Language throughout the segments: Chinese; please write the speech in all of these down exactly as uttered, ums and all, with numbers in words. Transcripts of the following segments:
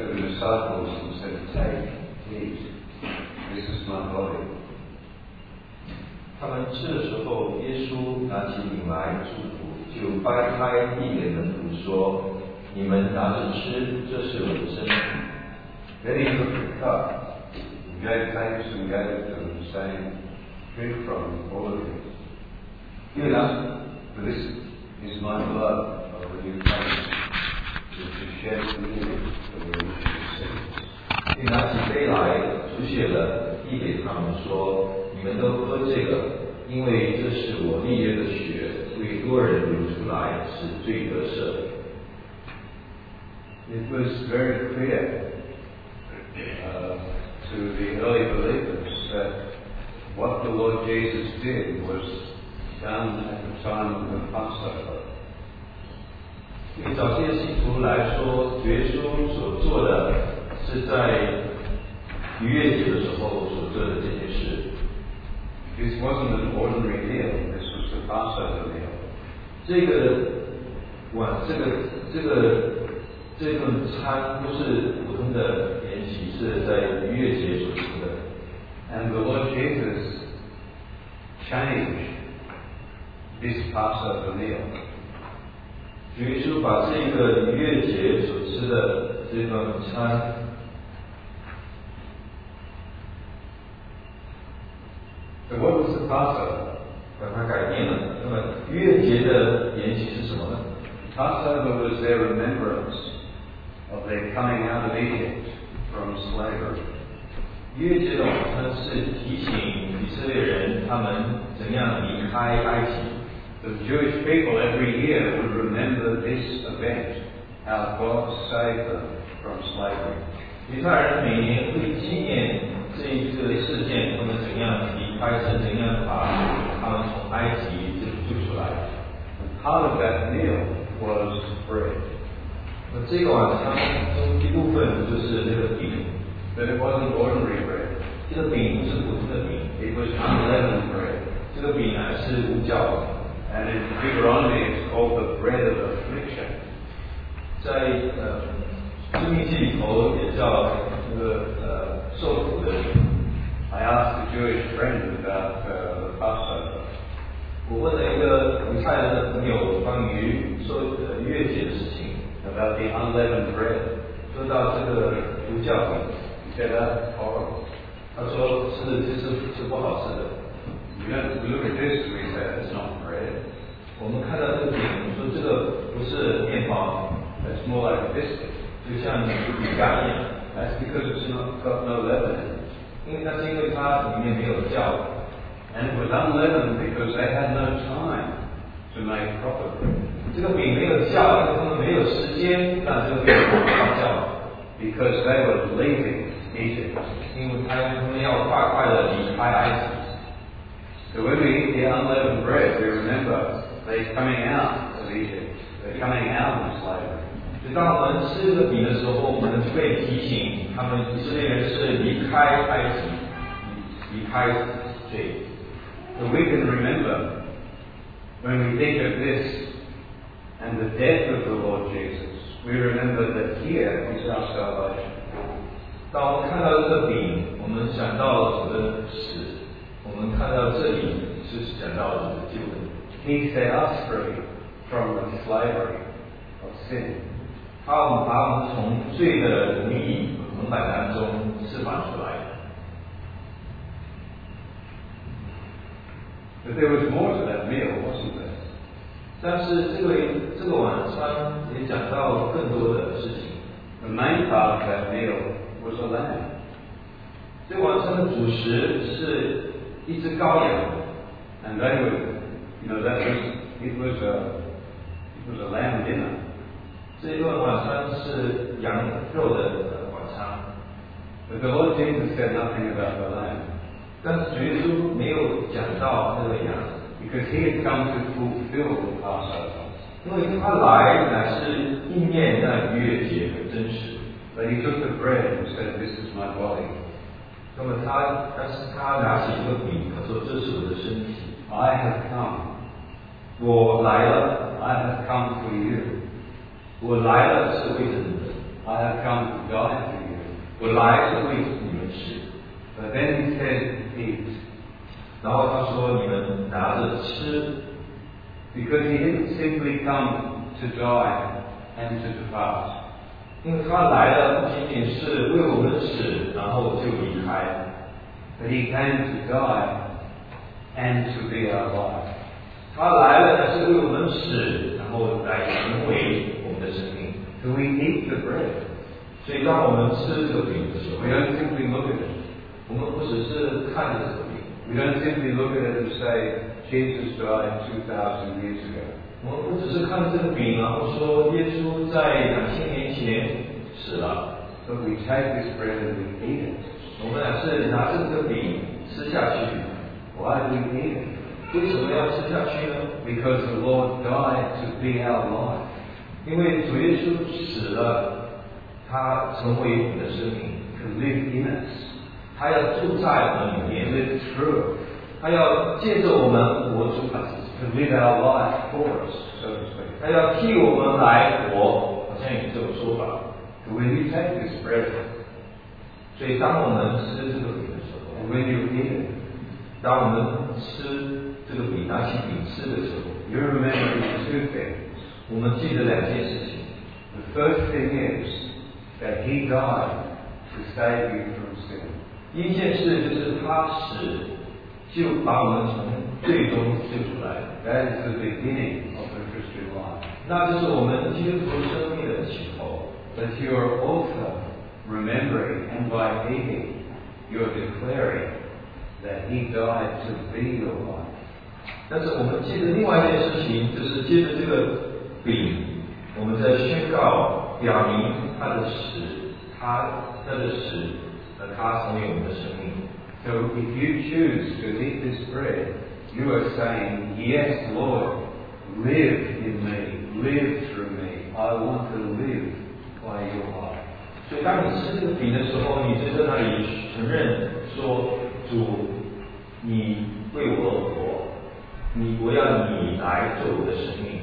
to the disciples and said, "Take, eat, this is my body." 他们吃的时候，耶稣拿起饼来祝福，就掰开递给门徒说：“你们拿着吃，这是我的身体。” Then he took the cup, and gave thanks and gave it to them, saying, "Drink from all of it. Give up, for this is my blood of the new covenant, which is shed for you for the remission of sins." 并拿起杯来，注谢了，递给他们说：“你们都喝这个，因为这是我立约的血，为多人流出来，使罪得赦。” It was very clear uh, to the early believers that what the Lord Jesus did was done at the time of the Passover. 对早期的信徒来说，耶稣所做的是在逾越节的时候所做的这件事。 This wasn't an ordinary meal. This was the Passover meal. 这个晚，这个这个这顿餐不是普通的筵席，是在逾越节所吃的。 And the Lord Jesus changed this Passover meal. 耶稣把这个逾越节所吃的这顿餐。 So what was the Passover? 把它改变了。那么逾越节的筵席是什么呢？ Passover was their remembrance of their coming out of Egypt from slavery. 逾越节的晚餐是提醒以色列人他们怎样离开埃及。 The Jewish people every year would remember this event, how God saved them from slavery. 犹太人每年会纪念这一个事件，他们怎样离开神，怎样把他们从埃及救出来。 And part of that meal was bread. 那这个晚餐中一部分就是这个饼， But it wasn't ordinary bread. 这个饼不是普通的饼， It was unleavened bread. 这个饼呢是无酵的。 And in Deuteronomy it's called the bread of affliction. 在呃生命记里头也叫这个呃受苦的饼。 I asked a Jewish friend about uh, the Passover. 我问了一个犹太人的朋友关于受呃逾越节的事情， About the unleavened bread. 说到这个无酵饼， He said, "That's horrible." 他说是这是是不好吃的。 You know, we look at this and we say, "That's not bread. 我们看到这个饼，我们说这个不是面包， That's more like a biscuit." 就像饼干一样。 That's because it's not got no leaven in it. 因为那是因为它里面没有酵。 And it was unleavened because they had no time to make proper bread. 这个饼没有酵，因为他们没有时间让这个饼发酵。 Because they were leaving Egypt. 因为他他们要快快的离开埃及。 So when we eat the unleavened bread, we remember they're coming out of Egypt. They're coming out of slavery. 所以当我们吃这个饼的时候，我们被提醒，他们以色列人是离开埃及，离开罪。 So we can remember when we think of this and the death of the Lord Jesus, we remember that here is our salvation. 当我们看到这个饼，我们想到主的死，我们看到这里是想到主的救恩。 He set us free from the slavery of sin. 他把我们从罪的奴役捆绑当中释放出来。 But there was more to that meal, wasn't there? 但是这个这个晚餐也讲到更多的事情。 The main part of that meal was a lamb. 这个晚餐的主食是一只羔羊， And they were, you know, that was, it was a, it was a lamb dinner. 这一顿晚餐是羊肉的晚餐。 But the Lord Jesus said nothing about the lamb. 但是主耶稣没有讲到那个羊， Because he had come to fulfill the Passover. 因为他来乃是应验那逾越节的真实。 But he took the bread and said, "This is my body." 那么他，但是他拿起这个饼，他说：“这是我的身体， I have come. 我来了， I have come for you. 我来了是为着你们， I have come to die for you. 我来是为你们死。 But then he said, eat. 然后他说：“你们拿着吃。” Because he didn't simply come to die and to depart. 因为他来了不仅仅是为我们死，然后就离开。 But he came to die and to be our life. 他来了，但是为我们死，然后来成为我们的生命。 So we eat the bread. 所以当我们吃这个饼的时候， We don't simply look at it. 我们不只是看着这个饼， We don't simply look at it and say, Jesus died two thousand years ago. 我们不只是看这个饼，然后说耶稣在两千年前死了。 But we take this bread and we eat it. 我们俩是拿着这个饼吃下去。 Why do we eat it? 为什么要吃下去呢？ Because the Lord died to be our life. 因为主耶稣死了，他成为我们的生命， To live in us. 他要住在我们里 To 面， live through us. 他要借着我们活出他自己， To live our life for us, so to speak. 他要替我们来活，好像有这种说法。 So when you take this bread 所以当我们吃这个饼的时候， and when you eat it, 当我们吃这个饼，拿起饼吃的时候， you're remembering two things. 我们记得两件事情。 The first thing is that He died to save you from sin. 第一件事就是他死，就把我们从罪中救出来， That is the beginning of the Christian life. 那就是我们基督徒生命的起头。 But you are also remembering, and by eating, you are declaring that He died to be your life. 但是我们记得另外一件事情，就是接着这个饼，我们在宣告，表明他的死，他他的死，呃，他成为我们的生命。 So if you choose to eat this bread, you are saying, yes, Lord, live in me, live through me. I want to live by your life. 所以当你吃这个饼的时候，你就在那里承认说，主，你为我而活，你我要你来做我的生命。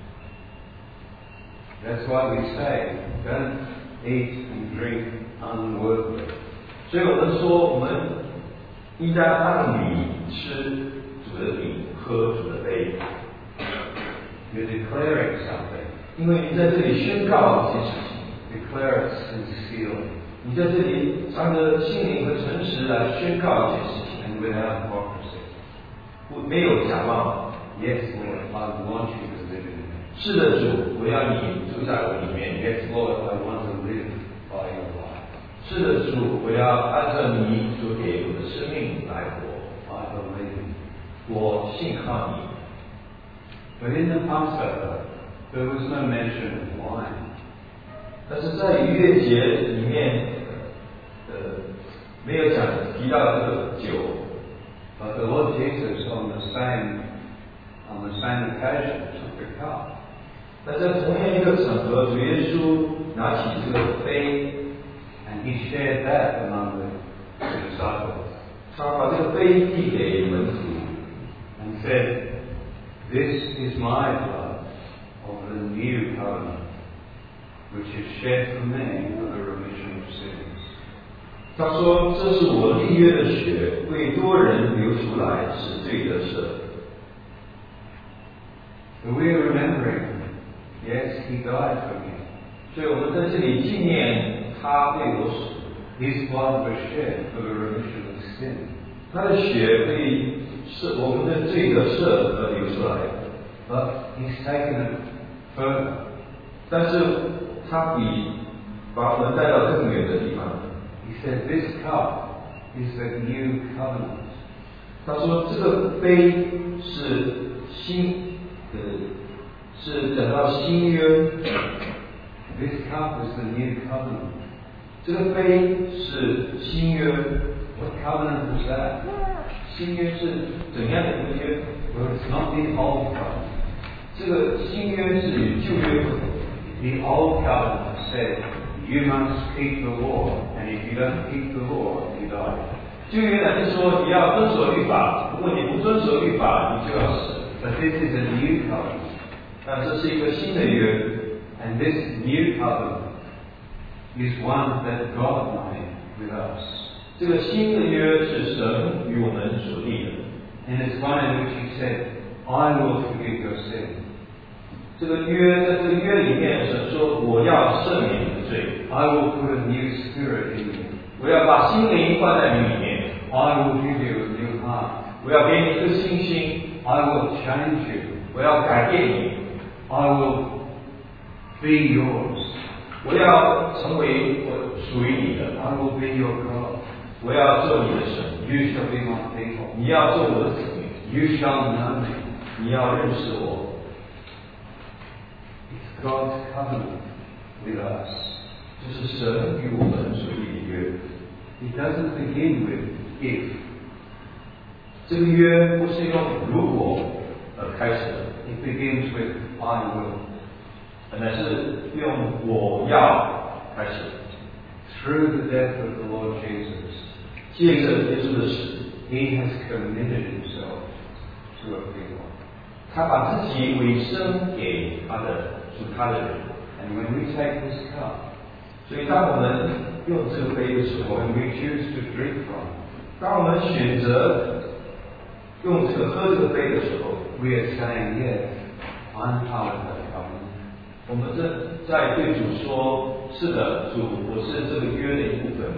That's why we say, don't eat and drink unworthily. 所以我们说，我们应该按理吃主的饼，喝主的杯， You're declaring something. 因为你在这里宣告一件事情， Declare it sincerely 你在这里按着心灵和诚实来宣告一件事情， and without hypocrisy. 不没有假冒。 Yes, Lord, I want you to live in me. 是的，主，我要你住在我里面。 Yes, Lord, I want to live by your life. 是的，主，我要按照你所给我的生命来活。 I believe. 我信靠你。 But in the Passover, there was no mention of wine. 但是在逾越节里面，呃，没有讲提到这个酒。 But the Lord Jesus, on the same on the same occasion, took a cup. 那在同样一个场合，主耶稣拿起这个杯， And he shared that among the disciples 他把这个杯递给门徒， and said, This is my blood of the new covenant, which is shed for many for the remission of sins. 他说：“这是我立约的血，为多人流出来，使罪得赦。” So we are remembering, yes, he died for me. 所以我们在这里纪念他为我死， His blood was shed for the remission of sin. 他的血为是我们的罪得赦而流出来。 But he's taken it further. 但是他比把我们带到更远的地方。 He said, This cup is the new covenant. 他说这个杯是新，呃，是讲到新约。 This cup is the new covenant. 这个杯是新约。 What covenant was that? 新约是怎样的一个约？ Well, it's not the old covenant. 这个新约是与旧约不同。 The old covenant said, you must keep the law, and if you don't keep the law, you die. 旧约呢是说你要遵守律法，如果你不遵守律法，你就要死。 But this is a new covenant. 但这是一个新的约， And this new covenant is one that God made with us. 这个新的约是神与我们所立的。 And it's one in which He said, I will forgive your sin. 这个约在这个约里面，神说我要赦免你的罪， I will put a new spirit in you. 我要把心灵放在你里面， I will give you a new heart. 我要给你一个新心， I will change you. 我要改变你， I will be yours. 我要成为我属于你的， I will be your God. 我要做你的神， You shall be my people. 你要做我的子民， You shall know me. 你要认识我。 It's God's covenant with us. 这是神与我们所立的约。 It doesn't begin with if. 这个约不是用如果而开始的， It begins with I will. 乃是用我要开始。 Through the death of the Lord Jesus, 借着耶稣的死， He has committed Himself to a people. 他把自己委身给他的属他的人。 And when we take this cup, 所以当我们用这个杯的时候， when we choose to drink from it, 当我们选择用这个喝这个杯的时候， we are saying, yes, I'm part of that covenant. 我们这在对主说：是的，主，我是这个约的一部分。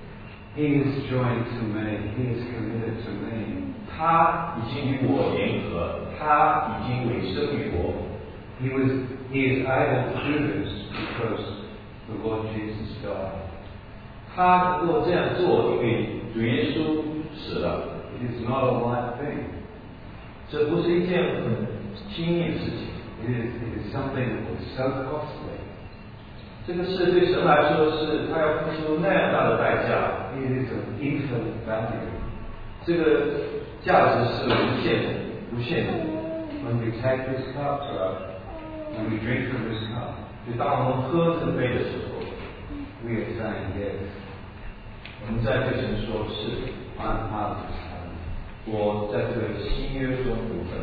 He is joined to me. He is committed to me. 他已经与我联合，他已经委身于我。 He was. He is able to do this because the Lord Jesus died. 他能够这样做，因为主耶稣死了。 It is not a light thing. 这不是一件很轻易的事情。 It is. It is something that was so costly. 这个事对神来说是，他要付出那样大的代价。 It is of infinite value. 这个价值是无限的，无限的。 When we take this cup, right? When we drink from this cup, 就当我们喝这个杯的时候， we are saying, yes, 我们在对神说：是， I'm part of this covenant. 我在这个新约中部分。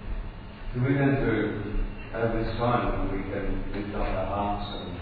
So we're going to have this time when we can lift up our hearts and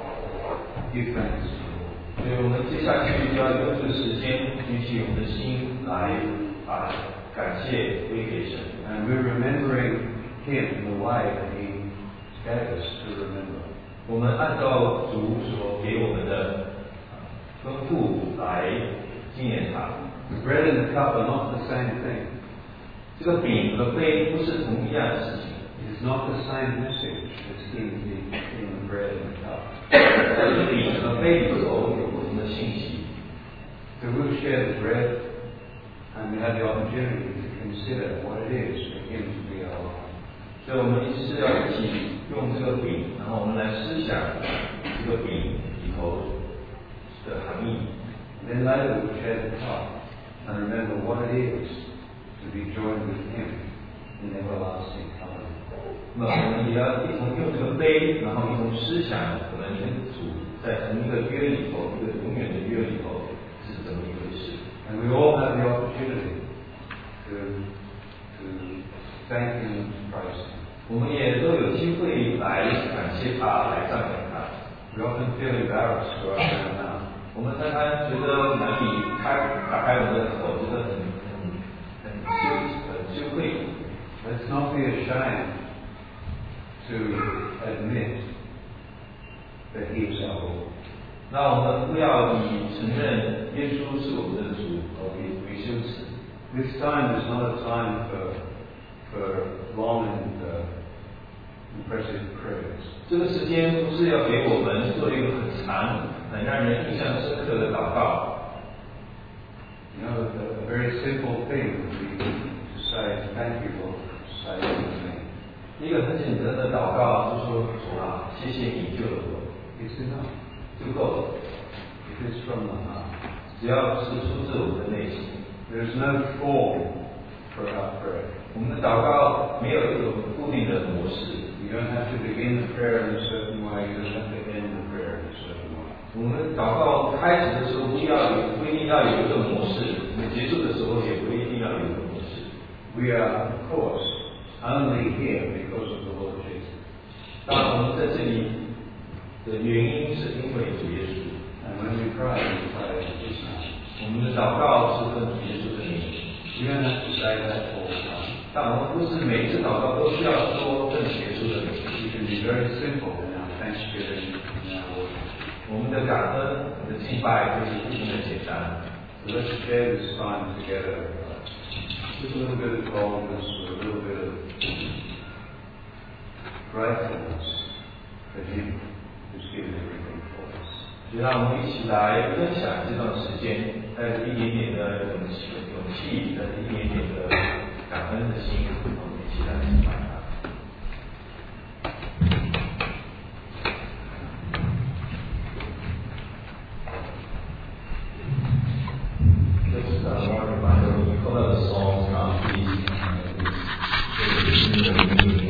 give thanks to the Lord. 所以我们接下去就要用这个时间举起我们的心来把感谢归给神。 And we're remembering Him in the way that He gave us to remember. 我们按照主所给我们的吩咐来纪念他。 The bread and the cup are not the same thing. 这个饼和杯不是同一样的事情。 It is not the same message that's in the, in the bread and the cup. 在这饼和杯里头有不同的信息。 So we'll share the bread and we have the opportunity to consider what it is for Him to be our life. 所以我们是要一起用这个饼，然后我们来思想这个饼里头的含义。 And then later we'll share the cup and remember what it is to be joined with Him in everlasting covenant. 那么我们也要一同用这个杯，然后一同思想我们跟主在同一个约里头，一个永远的约里头是怎么一回事。 And we all have the opportunity to, to thank Him and praise Him. 我们也都有机会来感谢他，来赞美他。 We often feel embarrassed to open our mouth. 我们常常觉得难以开打开我们的口，觉得很很很羞很羞愧。 Let's not be ashamed to admit that He is our Lord. 那我们不要以承认耶稣是我们的主而为为羞耻。 This time is not a time for, for long and uh, impressive prayers. 这个时间不是要给我们做一个很长、很让人印象深刻的祷告。 You know, a, a very simple thing would be to say, thank you, Lord, for saving me. 一个很简单的祷告，就说主啊，谢谢你救了我， It's enough. 就够了。 It is from the heart. 只要是出自我们的内心。 There's no form for our prayer. 我们的祷告没有一种固定的模式。 You don't have to begin the prayer in a certain way. You don't have to end the prayer in a certain way. 我们祷告开始的时候不要有不一定要有一个模式，我们结束的时候也不一定要有一个模式。 We are, of course, only here because of the Lord Jesus. 当然，我们在这里的原因是因为主耶稣。 And when we pray, we pray in His name. 我们的祷告是奉主耶稣的名。 You don't have to say that all the time. 但我们不是每一次祷告都需要说奉耶稣的名。 We can be very simple in our thanksgiving and our worship. 我们的感恩、我们的敬拜就是非常的简单。 So let's share this time together with a little bit of boldness, with a little bit of gratefulness for Him who's given everything for us. 就让我们一起来分享这段时间，带着一点点的勇气、勇气，带着一点点的感恩的心，我们一起来敬拜。